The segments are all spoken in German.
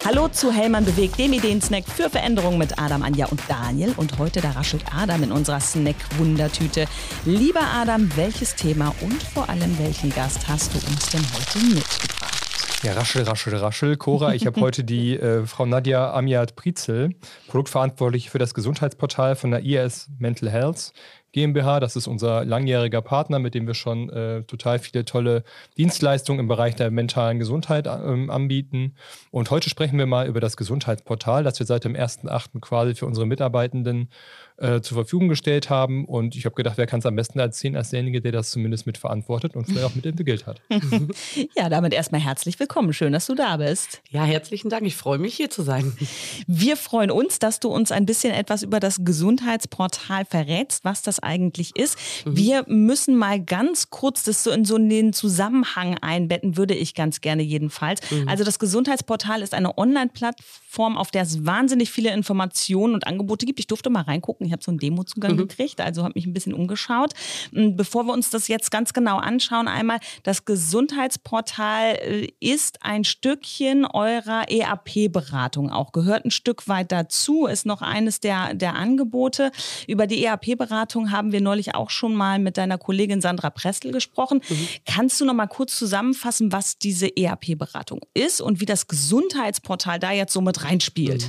Hallo zu Hellmann bewegt, dem Ideensnack für Veränderungen mit Adam, Anja und Daniel. Und heute, da raschelt Adam in unserer Snack-Wundertüte. Lieber Adam, welches Thema und vor allem welchen Gast hast du uns denn heute mitgebracht? Ja, raschel, Cora. Ich habe heute die Frau Nadja Amiat-Prizel, produktverantwortlich für das Gesundheitsportal von der IAS Mental Health GmbH. Das ist unser langjähriger Partner, mit dem wir schon total viele tolle Dienstleistungen im Bereich der mentalen Gesundheit anbieten. Und heute sprechen wir mal über das Gesundheitsportal, das wir seit dem 1.8. quasi für unsere Mitarbeitenden zur Verfügung gestellt haben. Und ich habe gedacht, wer kann es am besten erzählen als derjenige, der das zumindest mitverantwortet und vielleicht auch mitentwickelt hat. Ja, damit erstmal herzlich willkommen. Schön, dass du da bist. Ja, herzlichen Dank. Ich freue mich, hier zu sein. Wir freuen uns, dass du uns ein bisschen etwas über das Gesundheitsportal verrätst, was das eigentlich ist. Wir müssen mal ganz kurz das so in den Zusammenhang einbetten, würde ich ganz gerne jedenfalls. Also das Gesundheitsportal ist eine Online-Plattform, auf der es wahnsinnig viele Informationen und Angebote gibt. Ich durfte mal reingucken. Ich habe so einen Demozugang gekriegt, also habe mich ein bisschen umgeschaut. Bevor wir uns das jetzt ganz genau anschauen, einmal, das Gesundheitsportal ist ein Stückchen eurer EAP-Beratung auch, gehört ein Stück weit dazu, ist noch eines der Angebote. Über die EAP-Beratung haben wir neulich auch schon mal mit deiner Kollegin Sandra Prestel gesprochen. Kannst du noch mal kurz zusammenfassen, was diese EAP-Beratung ist und wie das Gesundheitsportal da jetzt so mit reinspielt?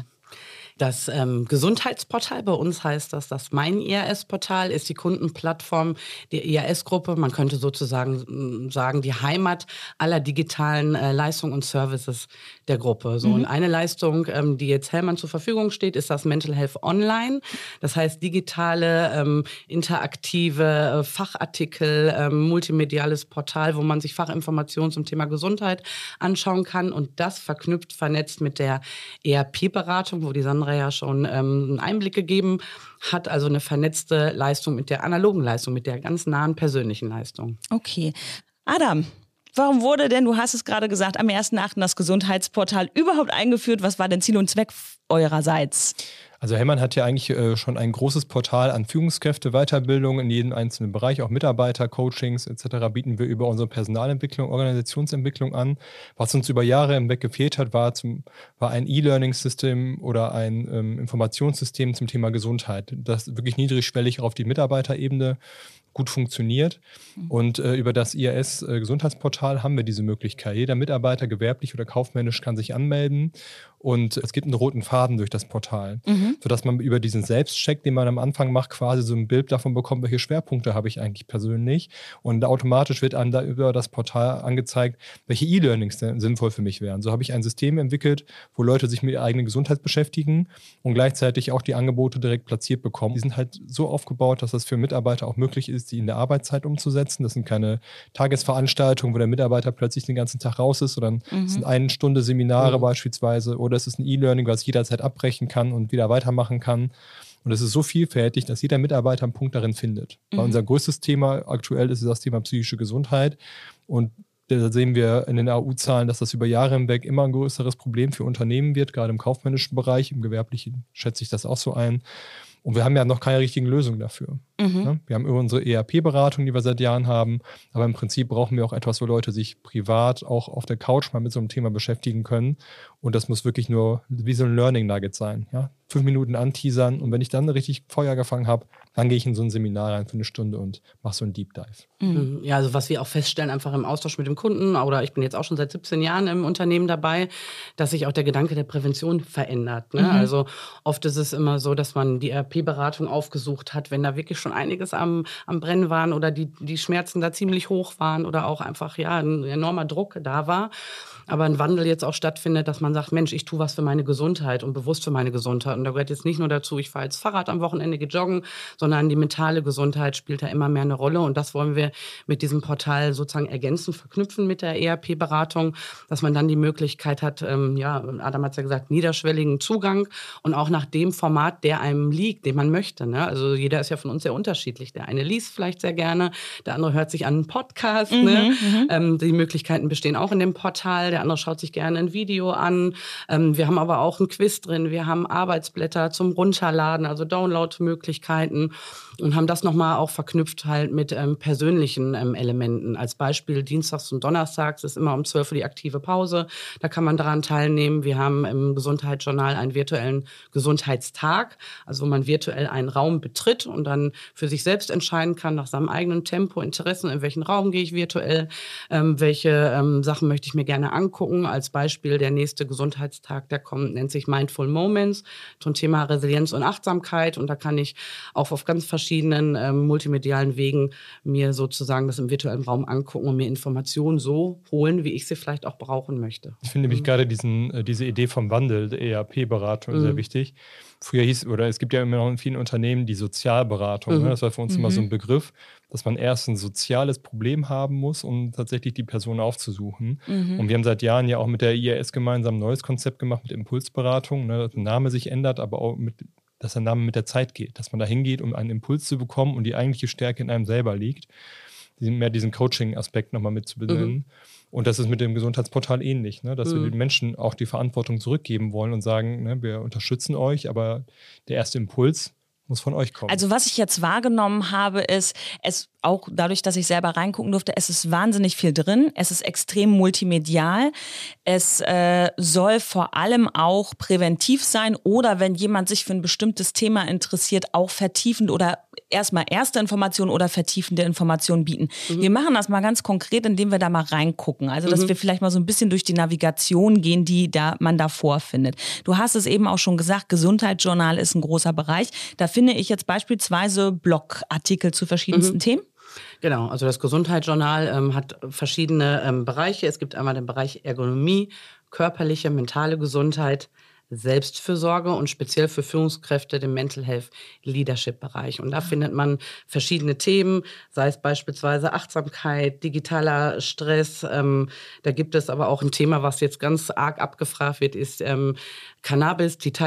Das Gesundheitsportal, bei uns heißt das Mein IAS-Portal, ist die Kundenplattform der IAS-Gruppe. Man könnte sozusagen sagen, die Heimat aller digitalen Leistungen und Services der Gruppe. So, und eine Leistung, die jetzt Hellmann zur Verfügung steht, ist das Mental Health Online. Das heißt, digitale, interaktive Fachartikel, multimediales Portal, wo man sich Fachinformationen zum Thema Gesundheit anschauen kann. Und das verknüpft, vernetzt mit der ERP-Beratung, wo die Sandra ja schon einen Einblick gegeben hat, also eine vernetzte Leistung mit der analogen Leistung, mit der ganz nahen persönlichen Leistung. Okay. Adam, warum wurde denn, du hast es gerade gesagt, am 1.8. das Gesundheitsportal überhaupt eingeführt? Was war denn Ziel und Zweck eurerseits? Also Hellmann hat ja eigentlich schon ein großes Portal an Führungskräfte, Weiterbildung in jedem einzelnen Bereich, auch Mitarbeiter, Coachings etc. bieten wir über unsere Personalentwicklung, Organisationsentwicklung an. Was uns über Jahre hinweg gefehlt hat, war ein E-Learning-System oder ein Informationssystem zum Thema Gesundheit, das wirklich niedrigschwellig auf die Mitarbeiterebene gut funktioniert. Und über das IAS-Gesundheitsportal haben wir diese Möglichkeit. Jeder Mitarbeiter, gewerblich oder kaufmännisch, kann sich anmelden. Und es gibt einen roten Faden durch das Portal, sodass man über diesen Selbstcheck, den man am Anfang macht, quasi so ein Bild davon bekommt, welche Schwerpunkte habe ich eigentlich persönlich. Und automatisch wird einem da über das Portal angezeigt, welche E-Learnings sinnvoll für mich wären. So habe ich ein System entwickelt, wo Leute sich mit ihrer eigenen Gesundheit beschäftigen und gleichzeitig auch die Angebote direkt platziert bekommen. Die sind halt so aufgebaut, dass das für Mitarbeiter auch möglich ist, die in der Arbeitszeit umzusetzen. Das sind keine Tagesveranstaltungen, wo der Mitarbeiter plötzlich den ganzen Tag raus ist, sondern es sind 1 Stunde Seminare beispielsweise, oder es ist ein E-Learning, was jederzeit abbrechen kann und wieder weitermachen kann. Und es ist so vielfältig, dass jeder Mitarbeiter einen Punkt darin findet. Weil unser größtes Thema aktuell ist das Thema psychische Gesundheit. Und da sehen wir in den AU-Zahlen, dass das über Jahre hinweg immer ein größeres Problem für Unternehmen wird, gerade im kaufmännischen Bereich. Im gewerblichen schätze ich das auch so ein. Und wir haben ja noch keine richtigen Lösungen dafür. Wir haben unsere ERP-Beratung, die wir seit Jahren haben, aber im Prinzip brauchen wir auch etwas, wo Leute sich privat auch auf der Couch mal mit so einem Thema beschäftigen können. Und das muss wirklich nur wie so ein Learning-Nugget sein. Ja? 5 Minuten anteasern, und wenn ich dann richtig Feuer gefangen habe, dann gehe ich in so ein Seminar rein für 1 Stunde und mache so einen Deep Dive. Ja, also was wir auch feststellen, einfach im Austausch mit dem Kunden, oder ich bin jetzt auch schon seit 17 Jahren im Unternehmen dabei, dass sich auch der Gedanke der Prävention verändert. Ne? Also oft ist es immer so, dass man die ERP-Beratung aufgesucht hat, wenn da wirklich schon einiges am Brennen waren oder die Schmerzen da ziemlich hoch waren oder auch einfach ein enormer Druck da war. Aber ein Wandel jetzt auch stattfindet, dass man sagt, Mensch, ich tue was für meine Gesundheit und bewusst für meine Gesundheit. Und da gehört jetzt nicht nur dazu, ich fahre jetzt Fahrrad am Wochenende, gehe joggen, sondern die mentale Gesundheit spielt da immer mehr eine Rolle. Und das wollen wir mit diesem Portal sozusagen ergänzen, verknüpfen mit der ERP-Beratung, dass man dann die Möglichkeit hat, Adam hat es ja gesagt, niederschwelligen Zugang und auch nach dem Format, der einem liegt, den man möchte. Ne? Also jeder ist ja von uns sehr unterschiedlich. Der eine liest vielleicht sehr gerne, der andere hört sich an einen Podcast. Die Möglichkeiten bestehen auch in dem Portal. Der andere schaut sich gerne ein Video an. Wir haben aber auch ein Quiz drin. Wir haben Arbeitsblätter zum Runterladen, also Download-Möglichkeiten. und haben das nochmal auch verknüpft halt mit persönlichen Elementen. Als Beispiel dienstags und donnerstags ist immer um 12 Uhr die aktive Pause. Da kann man daran teilnehmen. Wir haben im Gesundheitsjournal einen virtuellen Gesundheitstag, also wo man virtuell einen Raum betritt und dann für sich selbst entscheiden kann, nach seinem eigenen Tempo, Interessen, in welchen Raum gehe ich virtuell, welche Sachen möchte ich mir gerne angucken. Als Beispiel der nächste Gesundheitstag, der kommt, nennt sich Mindful Moments zum Thema Resilienz und Achtsamkeit. Und da kann ich auch auf ganz verschiedenen multimedialen Wegen mir sozusagen das im virtuellen Raum angucken und mir Informationen so holen, wie ich sie vielleicht auch brauchen möchte. Ich finde nämlich gerade diese Idee vom Wandel der ERP-Beratung sehr wichtig. Früher es gibt ja immer noch in vielen Unternehmen die Sozialberatung. Ne? Das war für uns immer so ein Begriff, dass man erst ein soziales Problem haben muss, um tatsächlich die Person aufzusuchen. Und wir haben seit Jahren ja auch mit der IAS gemeinsam ein neues Konzept gemacht mit Impulsberatung, ne? Dass der Name sich ändert, aber auch dass der Name mit der Zeit geht, dass man da hingeht, um einen Impuls zu bekommen und die eigentliche Stärke in einem selber liegt. Mehr diesen Coaching-Aspekt nochmal mit zu benennen. Und das ist mit dem Gesundheitsportal ähnlich, ne? Dass wir den Menschen auch die Verantwortung zurückgeben wollen und sagen, ne, wir unterstützen euch, aber der erste Impuls muss von euch kommen. Also was ich jetzt wahrgenommen habe, ist, es auch dadurch, dass ich selber reingucken durfte, es ist wahnsinnig viel drin, es ist extrem multimedial, es soll vor allem auch präventiv sein oder wenn jemand sich für ein bestimmtes Thema interessiert, auch vertiefend oder erstmal erste Informationen oder vertiefende Informationen bieten. Wir machen das mal ganz konkret, indem wir da mal reingucken. Also, dass wir vielleicht mal so ein bisschen durch die Navigation gehen, die man da vorfindet. Du hast es eben auch schon gesagt, Gesundheitsjournal ist ein großer Bereich. Da finde ich jetzt beispielsweise Blogartikel zu verschiedensten Themen. Genau, also das Gesundheitsjournal hat verschiedene Bereiche. Es gibt einmal den Bereich Ergonomie, körperliche, mentale Gesundheit, Selbstfürsorge und speziell für Führungskräfte den Mental Health Leadership Bereich. Und da findet man verschiedene Themen, sei es beispielsweise Achtsamkeit, digitaler Stress. Da gibt es aber auch ein Thema, was jetzt ganz arg abgefragt wird, ist Cannabis, die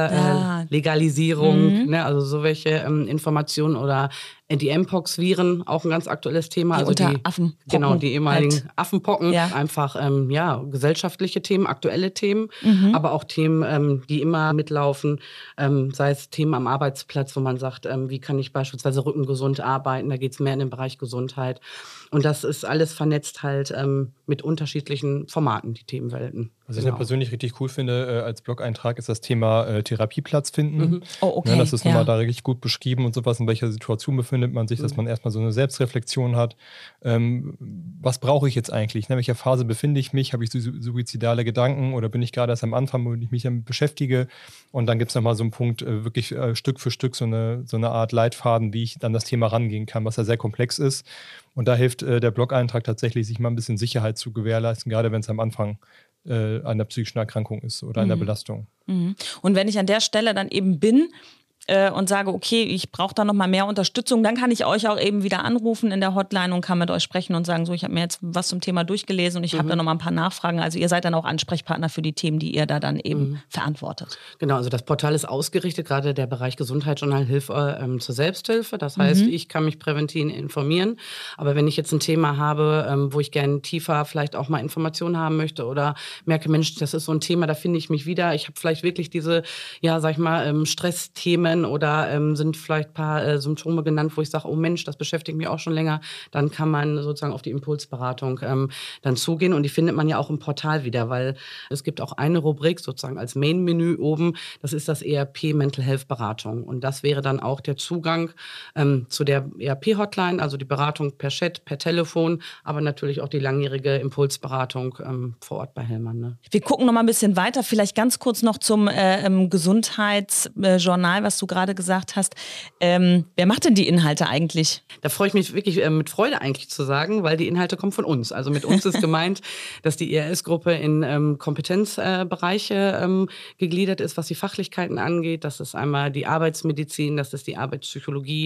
Teillegalisierung, ne, also so welche Informationen oder Anti-Mpox-Viren, auch ein ganz aktuelles Thema. Die also Affenpocken. Genau, die ehemaligen halt. Affenpocken. Ja. Einfach, gesellschaftliche Themen, aktuelle Themen, aber auch Themen, die immer mitlaufen, sei es Themen am Arbeitsplatz, wo man sagt, wie kann ich beispielsweise rückengesund arbeiten, da geht es mehr in den Bereich Gesundheit. Und das ist alles vernetzt halt mit unterschiedlichen Formaten, die Themenwelten. Was ich persönlich richtig cool finde als Blog-Eintrag, ist das Thema Therapieplatz finden. Oh, okay. Ne, das ist nochmal da richtig gut beschrieben und sowas, in welcher Situation befindet man sich, dass man erstmal so eine Selbstreflexion hat. Was brauche ich jetzt eigentlich? In welcher Phase befinde ich mich? Habe ich suizidale Gedanken oder bin ich gerade erst am Anfang, wo ich mich damit beschäftige? Und dann gibt es nochmal so einen Punkt, wirklich Stück für Stück so eine Art Leitfaden, wie ich dann das Thema rangehen kann, was ja sehr komplex ist. Und da hilft der Blog-Eintrag tatsächlich, sich mal ein bisschen Sicherheit zu gewährleisten, gerade wenn es am Anfang einer psychischen Erkrankung ist oder einer Belastung. Und wenn ich an der Stelle dann eben bin und sage, okay, ich brauche da nochmal mehr Unterstützung, dann kann ich euch auch eben wieder anrufen in der Hotline und kann mit euch sprechen und sagen, so, ich habe mir jetzt was zum Thema durchgelesen und ich habe da nochmal ein paar Nachfragen. Also ihr seid dann auch Ansprechpartner für die Themen, die ihr da dann eben verantwortet. Genau, also das Portal ist ausgerichtet, gerade der Bereich Gesundheitsjournal Hilfe zur Selbsthilfe. Das heißt, ich kann mich präventiv informieren. Aber wenn ich jetzt ein Thema habe, wo ich gerne tiefer vielleicht auch mal Informationen haben möchte oder merke, Mensch, das ist so ein Thema, da finde ich mich wieder. Ich habe vielleicht wirklich diese, Stressthemen oder sind vielleicht ein paar Symptome genannt, wo ich sage, oh Mensch, das beschäftigt mich auch schon länger, dann kann man sozusagen auf die Impulsberatung dann zugehen und die findet man ja auch im Portal wieder, weil es gibt auch eine Rubrik sozusagen als Main-Menü oben, das ist das ERP Mental Health Beratung und das wäre dann auch der Zugang zu der ERP-Hotline, also die Beratung per Chat, per Telefon, aber natürlich auch die langjährige Impulsberatung vor Ort bei Hellmann. Ne? Wir gucken noch mal ein bisschen weiter, vielleicht ganz kurz noch zum Gesundheitsjournal, was du gerade gesagt hast. Wer macht denn die Inhalte eigentlich? Da freue ich mich wirklich mit Freude eigentlich zu sagen, weil die Inhalte kommen von uns. Also mit uns ist gemeint, dass die ERS-Gruppe in Kompetenzbereiche gegliedert ist, was die Fachlichkeiten angeht. Das ist einmal die Arbeitsmedizin, das ist die Arbeitspsychologie,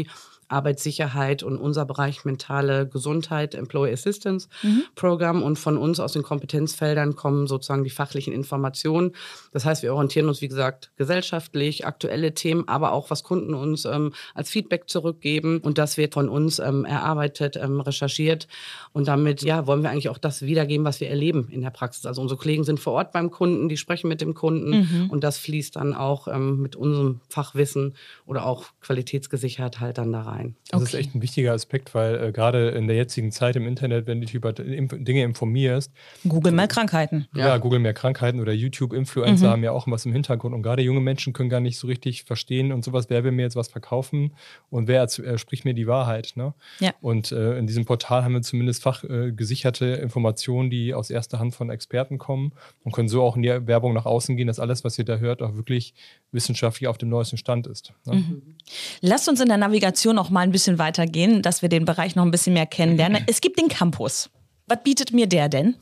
Arbeitssicherheit und unser Bereich mentale Gesundheit, Employee Assistance Program. Und von uns aus den Kompetenzfeldern kommen sozusagen die fachlichen Informationen. Das heißt, wir orientieren uns, wie gesagt, gesellschaftlich, aktuelle Themen, aber auch, was Kunden uns als Feedback zurückgeben. Und das wird von uns erarbeitet, recherchiert. Und damit wollen wir eigentlich auch das wiedergeben, was wir erleben in der Praxis. Also unsere Kollegen sind vor Ort beim Kunden, die sprechen mit dem Kunden und das fließt dann auch mit unserem Fachwissen oder auch qualitätsgesichert halt dann da rein. Das ist echt ein wichtiger Aspekt, weil gerade in der jetzigen Zeit im Internet, wenn du dich über Dinge informierst. Google mehr Krankheiten. Ja, Google mehr Krankheiten oder YouTube-Influencer haben ja auch was im Hintergrund. Und gerade junge Menschen können gar nicht so richtig verstehen und sowas, wer will mir jetzt was verkaufen und wer spricht mir die Wahrheit. Ne? Ja. Und in diesem Portal haben wir zumindest fachgesicherte Informationen, die aus erster Hand von Experten kommen und können so auch in die Werbung nach außen gehen, dass alles, was ihr da hört, auch wirklich wissenschaftlich auf dem neuesten Stand ist. Ne? Lasst uns in der Navigation noch mal ein bisschen weitergehen, dass wir den Bereich noch ein bisschen mehr kennenlernen. Es gibt den Campus. Was bietet mir der denn?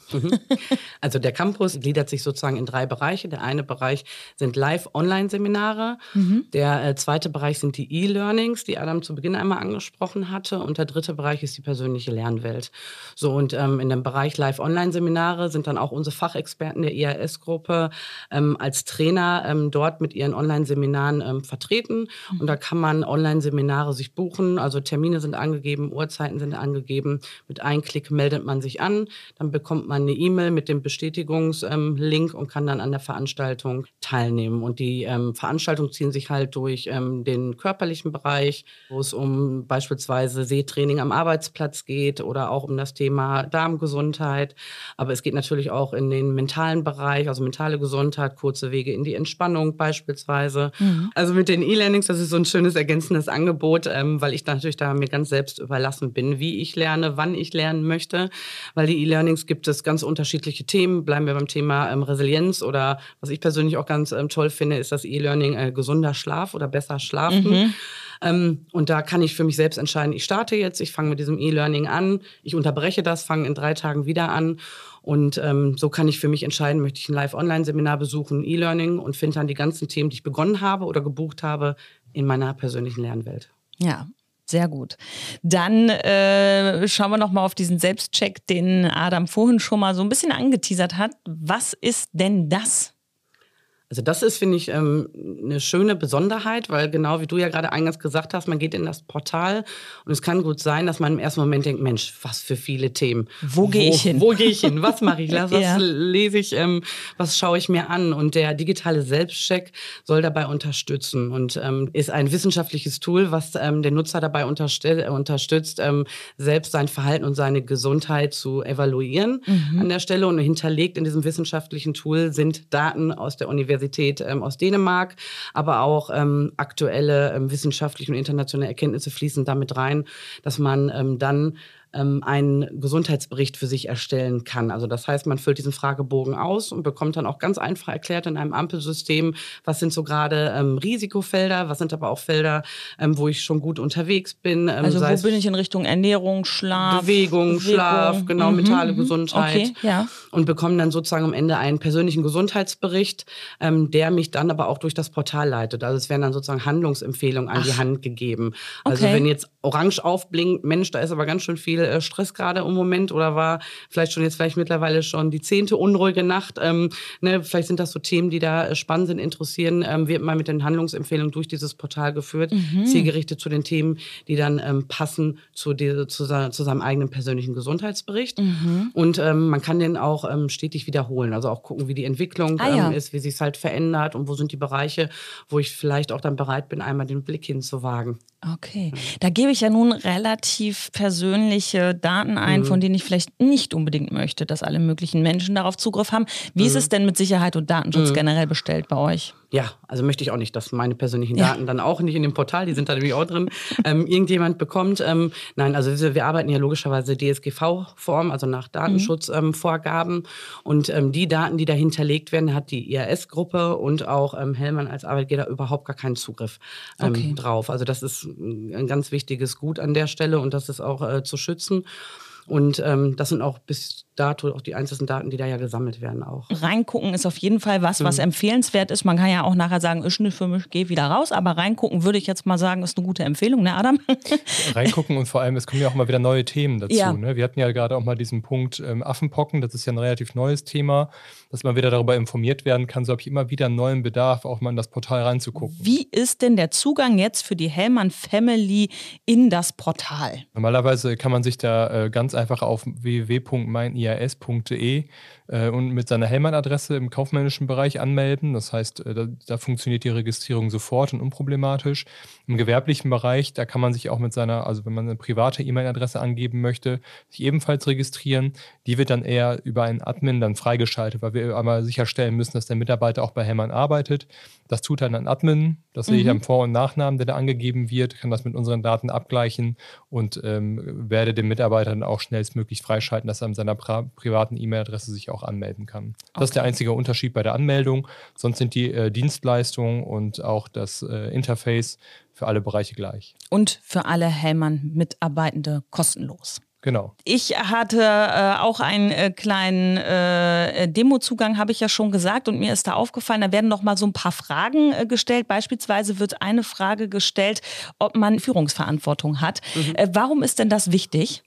Also der Campus gliedert sich sozusagen in 3 Bereiche. Der eine Bereich sind Live-Online-Seminare. Der zweite Bereich sind die E-Learnings, die Adam zu Beginn einmal angesprochen hatte. Und der dritte Bereich ist die persönliche Lernwelt. So, und in dem Bereich Live-Online-Seminare sind dann auch unsere Fachexperten der IAS-Gruppe als Trainer dort mit ihren Online-Seminaren vertreten. Und da kann man Online-Seminare sich buchen. Also Termine sind angegeben, Uhrzeiten sind angegeben. Mit einem Klick meldet man sich an, dann bekommt man eine E-Mail mit dem Bestätigungslink und kann dann an der Veranstaltung teilnehmen. Und die Veranstaltungen ziehen sich halt durch den körperlichen Bereich, wo es um beispielsweise Sehtraining am Arbeitsplatz geht oder auch um das Thema Darmgesundheit. Aber es geht natürlich auch in den mentalen Bereich, also mentale Gesundheit, kurze Wege in die Entspannung beispielsweise. Also mit den E-Learnings, das ist so ein schönes ergänzendes Angebot, weil ich natürlich da mir ganz selbst überlassen bin, wie ich lerne, wann ich lernen möchte. Weil die E-Learnings gibt es ganz unterschiedliche Themen. Bleiben wir beim Thema Resilienz oder was ich persönlich auch ganz toll finde, ist das E-Learning gesunder Schlaf oder besser schlafen. Und da kann ich für mich selbst entscheiden, ich starte jetzt, ich fange mit diesem E-Learning an, ich unterbreche das, fange in 3 Tagen wieder an. Und so kann ich für mich entscheiden, möchte ich ein Live-Online-Seminar besuchen, E-Learning und finde dann die ganzen Themen, die ich begonnen habe oder gebucht habe, in meiner persönlichen Lernwelt. Ja. Sehr gut. Dann schauen wir noch mal auf diesen Selbstcheck, den Adam vorhin schon mal so ein bisschen angeteasert hat. Was ist denn das? Also das ist, finde ich, eine schöne Besonderheit, weil genau wie du ja gerade eingangs gesagt hast, man geht in das Portal und es kann gut sein, dass man im ersten Moment denkt, Mensch, was für viele Themen. Wo gehe ich hin? Wo gehe ich hin? Was mache ich? Was lese ich? Was schaue ich mir an? Und der digitale Selbstcheck soll dabei unterstützen und ist ein wissenschaftliches Tool, was den Nutzer dabei unterstützt, selbst sein Verhalten und seine Gesundheit zu evaluieren an der Stelle. Und hinterlegt in diesem wissenschaftlichen Tool sind Daten aus der Universität aus Dänemark, aber auch aktuelle wissenschaftliche und internationale Erkenntnisse fließen damit rein, dass man dann einen Gesundheitsbericht für sich erstellen kann. Also das heißt, man füllt diesen Fragebogen aus und bekommt dann auch ganz einfach erklärt in einem Ampelsystem, was sind so gerade Risikofelder, was sind aber auch Felder, wo ich schon gut unterwegs bin. Also wo bin ich in Richtung Ernährung, Schlaf? Bewegung. Schlaf, genau, mentale Gesundheit. Okay, ja. Und bekomme dann sozusagen am Ende einen persönlichen Gesundheitsbericht, der mich dann aber auch durch das Portal leitet. Also es werden dann sozusagen Handlungsempfehlungen an die Hand gegeben. Also wenn jetzt orange aufblinkt, Mensch, da ist aber ganz schön viel Stress gerade im Moment oder war vielleicht mittlerweile schon die 10. unruhige Nacht. Vielleicht sind das so Themen, die da spannend sind, interessieren. Wird mal mit den Handlungsempfehlungen durch dieses Portal geführt, zielgerichtet zu den Themen, die dann passen zu seinem eigenen persönlichen Gesundheitsbericht. Und man kann den auch stetig wiederholen, also auch gucken, wie die Entwicklung ist, wie sich es halt verändert und wo sind die Bereiche, wo ich vielleicht auch dann bereit bin, einmal den Blick hinzuwagen. Okay, da gebe ich ja nun relativ persönliche Daten ein, von denen ich vielleicht nicht unbedingt möchte, dass alle möglichen Menschen darauf Zugriff haben. Wie ist es denn mit Sicherheit und Datenschutz generell bestellt bei euch? Ja, also möchte ich auch nicht, dass meine persönlichen Daten dann auch nicht in dem Portal, die sind da nämlich auch drin, irgendjemand bekommt. Nein, also wir arbeiten ja logischerweise DSGV-Form, also nach Datenschutzvorgaben. Und die Daten, die da hinterlegt werden, hat die IAS-Gruppe und auch Hellmann als Arbeitgeber überhaupt gar keinen Zugriff drauf. Also das ist ein ganz wichtiges Gut an der Stelle und das ist auch zu schützen. Und das sind auch bis dato auch die einzelnen Daten, die da ja gesammelt werden auch. Reingucken ist auf jeden Fall was empfehlenswert ist. Man kann ja auch nachher sagen, ist nicht für mich, geh wieder raus. Aber reingucken würde ich jetzt mal sagen, ist eine gute Empfehlung, ne Adam? Reingucken und vor allem, es kommen ja auch mal wieder neue Themen dazu. Ja. Ne? Wir hatten ja gerade auch mal diesen Punkt Affenpocken, das ist ja ein relativ neues Thema, dass man wieder darüber informiert werden kann. So habe ich immer wieder einen neuen Bedarf, auch mal in das Portal reinzugucken. Wie ist denn der Zugang jetzt für die Hellmann Family in das Portal? Normalerweise kann man sich da ganz einfach auf www.meinias.de und mit seiner Hellmann-Adresse im kaufmännischen Bereich anmelden. Das heißt, da funktioniert die Registrierung sofort und unproblematisch. Im gewerblichen Bereich, da kann man sich auch mit seiner, also wenn man eine private E-Mail-Adresse angeben möchte, sich ebenfalls registrieren. Die wird dann eher über einen Admin dann freigeschaltet, weil wir einmal sicherstellen müssen, dass der Mitarbeiter auch bei Hellmann arbeitet. Das tut dann ein Admin, das sehe ich am Vor- und Nachnamen, der da angegeben wird, kann das mit unseren Daten abgleichen und werde dem Mitarbeiter dann auch schnellstmöglich freischalten, dass er mit seiner privaten E-Mail-Adresse sich auch anmelden kann. Das ist der einzige Unterschied bei der Anmeldung. Sonst sind die Dienstleistungen und auch das Interface für alle Bereiche gleich. Und für alle Hellmann-Mitarbeitende kostenlos. Genau. Ich hatte auch einen kleinen Demozugang, habe ich ja schon gesagt, und mir ist da aufgefallen, da werden noch mal so ein paar Fragen gestellt. Beispielsweise wird eine Frage gestellt, ob man Führungsverantwortung hat. Warum ist denn das wichtig?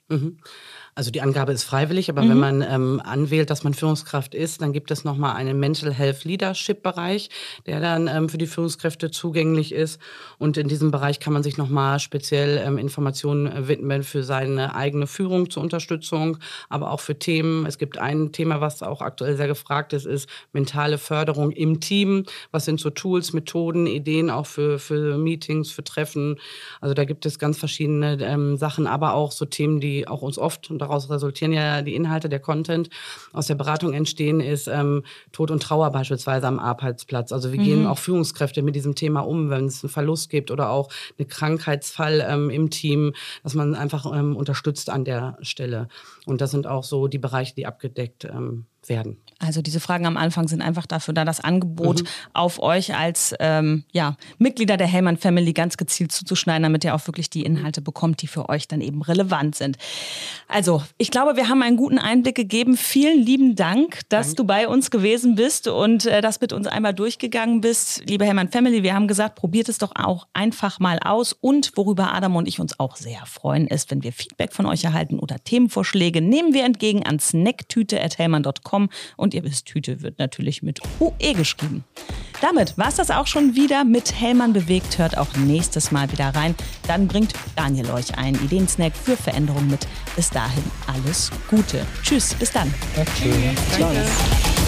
Also die Angabe ist freiwillig, aber wenn man anwählt, dass man Führungskraft ist, dann gibt es nochmal einen Mental Health Leadership Bereich, der dann für die Führungskräfte zugänglich ist. Und in diesem Bereich kann man sich nochmal speziell Informationen widmen für seine eigene Führung zur Unterstützung, aber auch für Themen. Es gibt ein Thema, was auch aktuell sehr gefragt ist mentale Förderung im Team. Was sind so Tools, Methoden, Ideen auch für Meetings, für Treffen? Also da gibt es ganz verschiedene Sachen, aber auch so Themen, die auch uns oft, und daraus resultieren ja die Inhalte, der Content aus der Beratung entstehen, ist Tod und Trauer beispielsweise am Arbeitsplatz. Also wie gehen auch Führungskräfte mit diesem Thema um, wenn es einen Verlust gibt oder auch einen Krankheitsfall im Team, dass man einfach unterstützt an der Stelle. Und das sind auch so die Bereiche, die abgedeckt werden. Also diese Fragen am Anfang sind einfach dafür da, das Angebot auf euch als Mitglieder der Hellmann Family ganz gezielt zuzuschneiden, damit ihr auch wirklich die Inhalte bekommt, die für euch dann eben relevant sind. Also ich glaube, wir haben einen guten Einblick gegeben. Vielen lieben Dank, dass du bei uns gewesen bist und das mit uns einmal durchgegangen bist. Liebe Hellmann Family, wir haben gesagt, probiert es doch auch einfach mal aus. Und worüber Adam und ich uns auch sehr freuen, ist, wenn wir Feedback von euch erhalten oder Themenvorschläge, nehmen wir entgegen an snacktüte@hellmann.com. Und ihr wisst, Tüte wird natürlich mit UE geschrieben. Damit war es das auch schon wieder mit Hellmann bewegt. Hört auch nächstes Mal wieder rein. Dann bringt Daniel euch einen Ideensnack für Veränderung mit. Bis dahin alles Gute. Tschüss, bis dann. Danke. Danke.